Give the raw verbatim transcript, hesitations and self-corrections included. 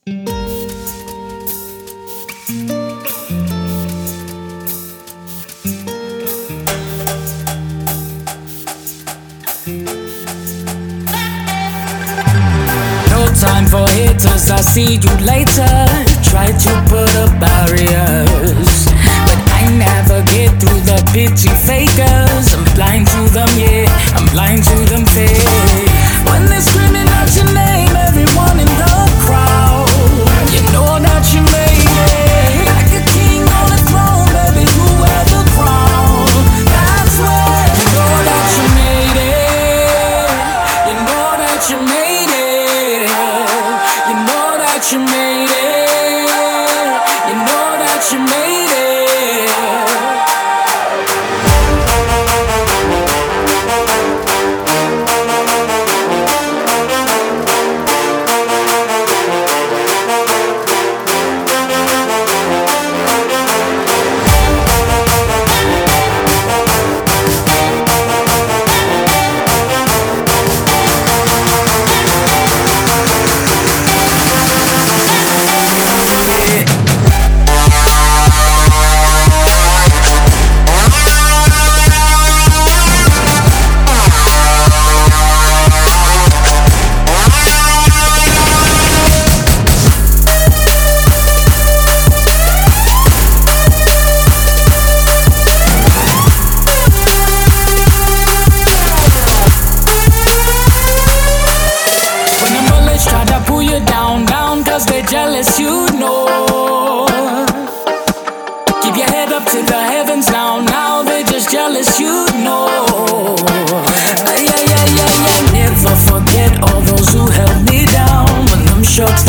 No time for haters, I'll see you later. Try to put up barriers, but I never get through the pity fakers. I'm blind to them, yeah, I'm blind to them fake. When they're screaming out your name, everyone in the crowd, you know that you made it. Like a king on a throne, baby, you wear the crown. That's when you know that you made it. You know that you made it. You know that you made it. You know that you made it. Try to pull you down, down, cause they're jealous, you know. Keep your head up to the heavens now, now they're just jealous, you know. Yeah, yeah, yeah, yeah, never forget all those who held me down when them sharks